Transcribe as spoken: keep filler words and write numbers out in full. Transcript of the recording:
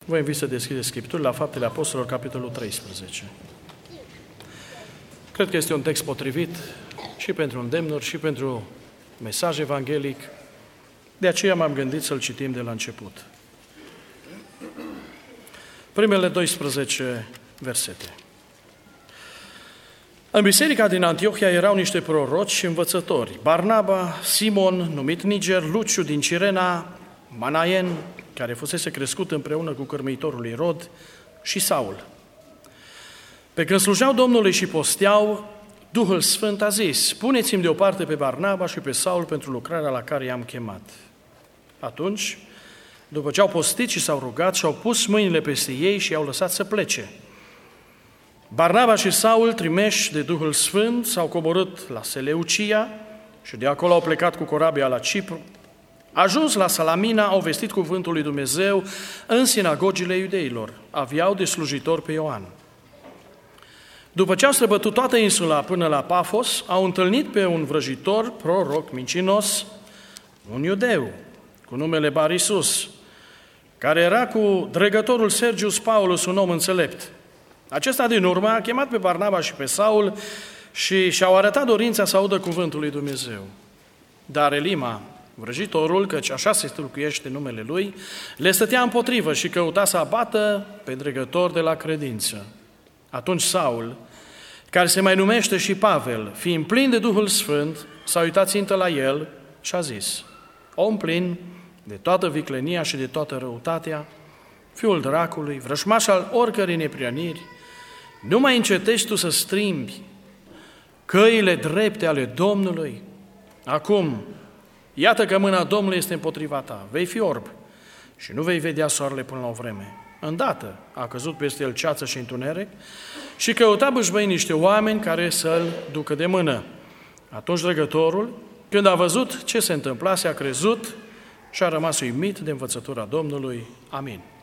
Vă invit să deschideți Scripturile la Faptele Apostolilor, capitolul treisprezece. Cred că este un text potrivit și pentru îndemnuri și pentru mesaj evanghelic. De aceea m-am gândit să-l citim de la început. Primele doisprezece versete. În biserica din Antiohia erau niște proroci și învățători: Barnaba, Simon, numit Niger, Luciu din Cirena, Manaen, care fusese crescut împreună cu cărmuitorul Irod, și Saul. Pe când slujeau Domnului și posteau, Duhul Sfânt a zis: puneți-mi deoparte pe Barnaba și pe Saul pentru lucrarea la care i-am chemat. Atunci, după ce au postit și s-au rugat, și-au pus mâinile peste ei și i-au lăsat să plece. Barnaba și Saul, trimeși de Duhul Sfânt, s-au coborât la Seleucia și de acolo au plecat cu corabia la Cipru. Ajuns la Salamina, au vestit cuvântul lui Dumnezeu în sinagogile iudeilor. Aveau de slujitor pe Ioan. După ce au străbătut toată insula până la Pafos, au întâlnit pe un vrăjitor, proroc mincinos, un iudeu, cu numele Barisus, care era cu dregătorul Sergius Paulus, un om înțelept. Acesta din urmă a chemat pe Barnaba și pe Saul și și-au arătat dorința să audă cuvântul lui Dumnezeu. Dar Elima, vrăjitorul, căci așa se stâlcuiește numele lui, le stătea împotrivă și căuta să abată pe dregător de la credință. Atunci Saul, care se mai numește și Pavel, fiind plin de Duhul Sfânt, s-a uitat țintă la el și a zis: om plin de toată viclenia și de toată răutatea, fiul dracului, vrășmaș al oricărei neprianiri, nu mai încetești tu să strimbi căile drepte ale Domnului? Acum, iată că mâna Domnului este împotriva ta, vei fi orb și nu vei vedea soarele până la o vreme. Îndată a căzut peste el ceață și întuneric și căuta bâșbăi niște oameni care să-l ducă de mână. Atunci dregătorul, când a văzut ce se întâmplase, a crezut și a rămas uimit de învățătura Domnului. Amin.